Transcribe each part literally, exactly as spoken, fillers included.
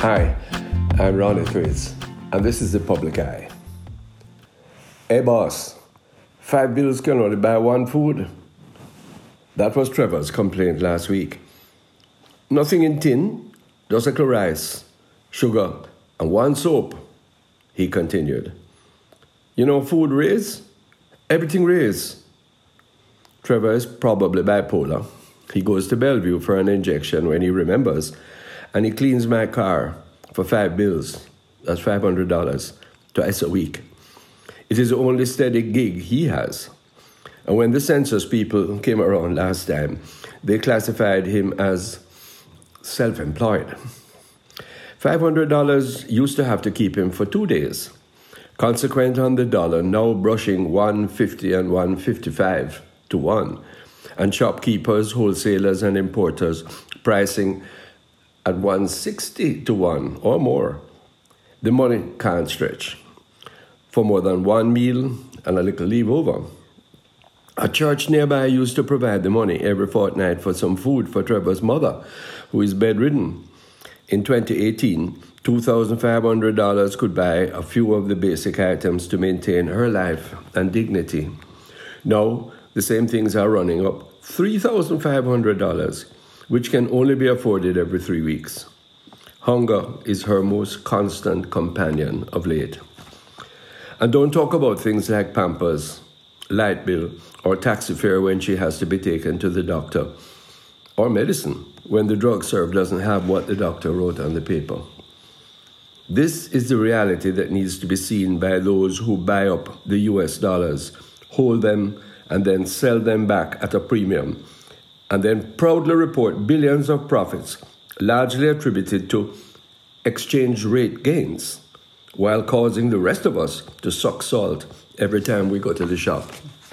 Hi, I'm Ronnie Threads, and this is The Public Eye. Hey boss, five bills can only buy one food. That was Trevor's complaint last week. Nothing in tin, just a rice, sugar, and one soap, he continued. You know food raise? Everything raise. Trevor is probably bipolar. He goes to Bellevue for an injection when he remembers, and he cleans my car for five bills. That's five hundred dollars, twice a week. It is the only steady gig he has. And when the census people came around last time, they classified him as self-employed. five hundred dollars used to have to keep him for two days. Consequent on the dollar, now brushing one fifty and one fifty-five to one. And shopkeepers, wholesalers, and importers pricing at one sixty to one or more. The money can't stretch for more than one meal and a little leave over. A church nearby used to provide the money every fortnight for some food for Trevor's mother, who is bedridden. In twenty eighteen, two thousand five hundred dollars could buy a few of the basic items to maintain her life and dignity. Now, the same things are running up three thousand five hundred dollars, which can only be afforded every three weeks. Hunger is her most constant companion of late. And don't talk about things like Pampers, light bill, or taxi fare when she has to be taken to the doctor, or medicine when the drug serve doesn't have what the doctor wrote on the paper. This is the reality that needs to be seen by those who buy up the U S dollars, hold them, and then sell them back at a premium, and then proudly report billions of profits, largely attributed to exchange rate gains, while causing the rest of us to suck salt every time we go to the shop.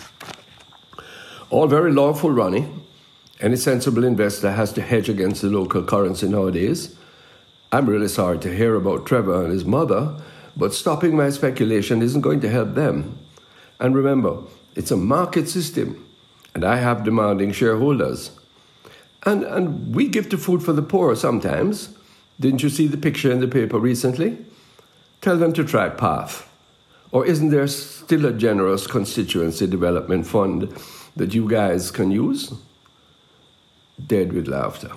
All very lawful, Ronnie. Any sensible investor has to hedge against the local currency nowadays. I'm really sorry to hear about Trevor and his mother, but stopping my speculation isn't going to help them. And remember, it's a market system, and I have demanding shareholders. And and we give to food for the poor sometimes. Didn't you see the picture in the paper recently? Tell them to try Path. Or isn't there still a generous constituency development fund that you guys can use? Dead with laughter.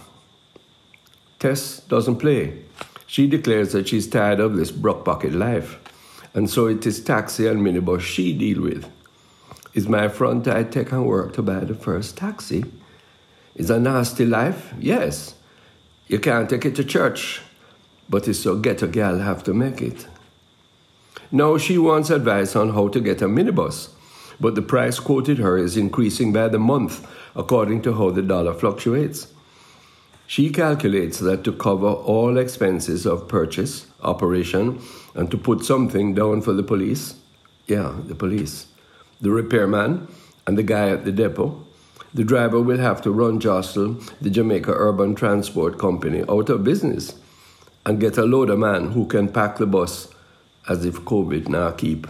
Tess doesn't play. She declares that she's tired of this broke pocket life, and so it is taxi and minibus she deal with. Is my front I take and work to buy the first taxi? Is a nasty life? Yes. You can't take it to church, but it's so ghetto gal have to make it. Now she wants advice on how to get a minibus, but the price quoted her is increasing by the month according to how the dollar fluctuates. She calculates that to cover all expenses of purchase, operation, and to put something down for the police, yeah, the police, the repairman, and the guy at the depot, the driver will have to run jostle the Jamaica Urban Transport Company out of business and get a loader man who can pack the bus as if COVID now keep.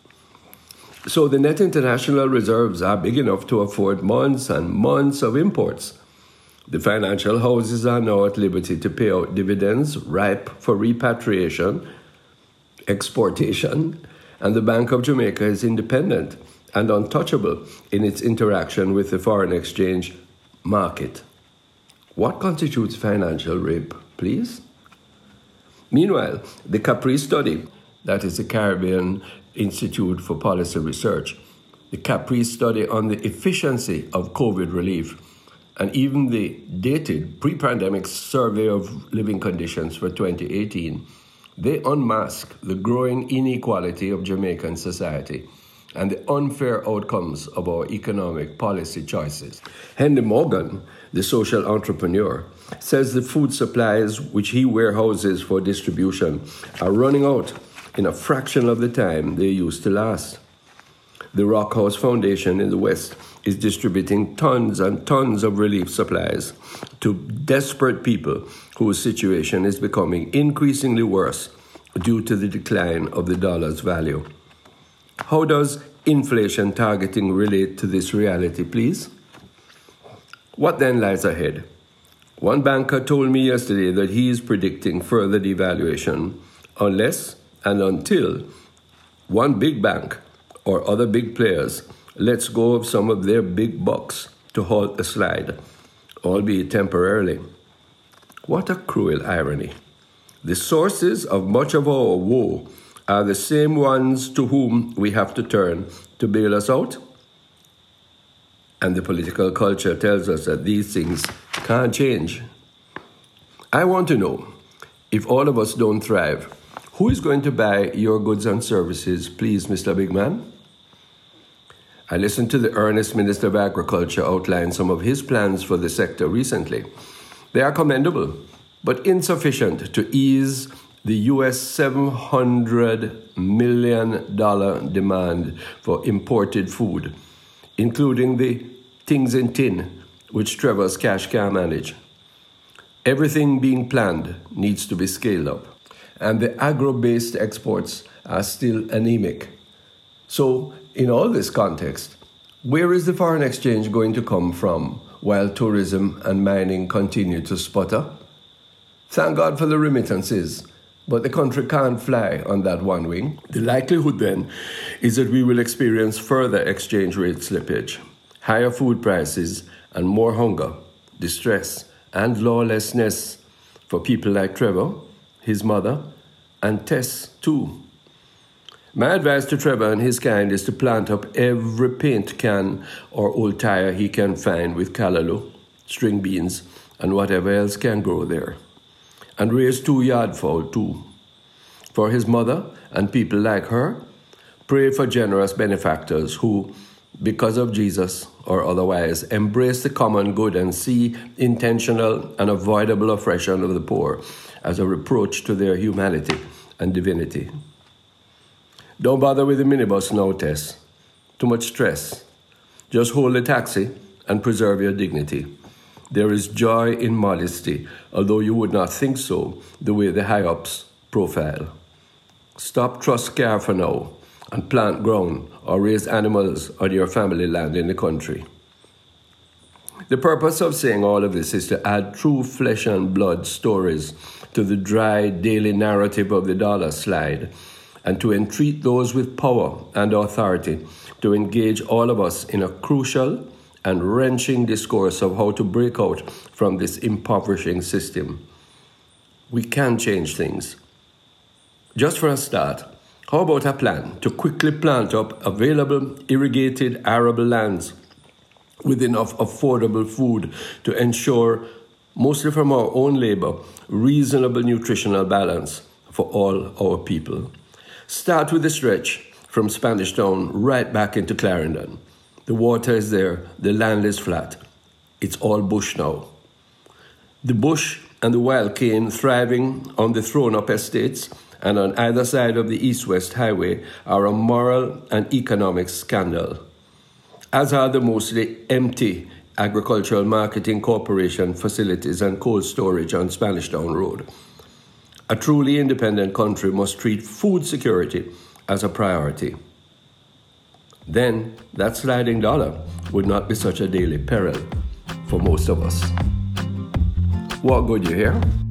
So the net international reserves are big enough to afford months and months of imports. The financial houses are now at liberty to pay out dividends ripe for repatriation, exportation, and the Bank of Jamaica is independent and untouchable in its interaction with the foreign exchange market. What constitutes financial rape, please? Meanwhile, the Capri study, that is the Caribbean Institute for Policy Research, the Capri study on the efficiency of COVID relief, and even the dated pre-pandemic survey of living conditions for twenty eighteen, they unmask the growing inequality of Jamaican society and the unfair outcomes of our economic policy choices. Henry Morgan, the social entrepreneur, says the food supplies which he warehouses for distribution are running out in a fraction of the time they used to last. The Rock House Foundation in the West is distributing tons and tons of relief supplies to desperate people whose situation is becoming increasingly worse due to the decline of the dollar's value. How does inflation targeting relate to this reality, please? What then lies ahead? One banker told me yesterday that he is predicting further devaluation unless and until one big bank or other big players lets go of some of their big bucks to halt the slide, albeit temporarily. What a cruel irony. The sources of much of our woe are the same ones to whom we have to turn to bail us out. And the political culture tells us that these things can't change. I want to know, if all of us don't thrive, who is going to buy your goods and services, please, Mister Big Man? I listened to the earnest Minister of Agriculture outline some of his plans for the sector recently. They are commendable, but insufficient to ease the U S seven hundred million dollars demand for imported food, including the things in tin, which Trevor's cash can't manage. Everything being planned needs to be scaled up, and the agro-based exports are still anemic. So, in all this context, where is the foreign exchange going to come from while tourism and mining continue to sputter? Thank God for the remittances, but the country can't fly on that one wing. The likelihood then is that we will experience further exchange rate slippage, higher food prices, and more hunger, distress, and lawlessness for people like Trevor, his mother, and Tess too. My advice to Trevor and his kind is to plant up every paint can or old tire he can find with callaloo, string beans, and whatever else can grow there. And raise two yardfowl too. For his mother and people like her, pray for generous benefactors who, because of Jesus or otherwise, embrace the common good and see intentional and avoidable oppression of the poor as a reproach to their humanity and divinity. Don't bother with the minibus now, Tess. Too much stress. Just hold the taxi and preserve your dignity. There is joy in modesty, although you would not think so, the way the high-ups profile. Stop trust care for now and plant ground or raise animals on your family land in the country. The purpose of saying all of this is to add true flesh and blood stories to the dry daily narrative of the dollar slide, and to entreat those with power and authority to engage all of us in a crucial and wrenching discourse of how to break out from this impoverishing system. We can change things. Just for a start, how about a plan to quickly plant up available irrigated arable lands with enough affordable food to ensure, mostly from our own labor, reasonable nutritional balance for all our people? Start with the stretch from Spanish Town right back into Clarendon. The water is there, the land is flat. It's all bush now. The bush and the wild cane thriving on the thrown-up estates and on either side of the east-west highway are a moral and economic scandal, as are the mostly empty Agricultural Marketing Corporation facilities and cold storage on Spanish Town Road. A truly independent country must treat food security as a priority. Then that sliding dollar would not be such a daily peril for most of us. What good, you hear?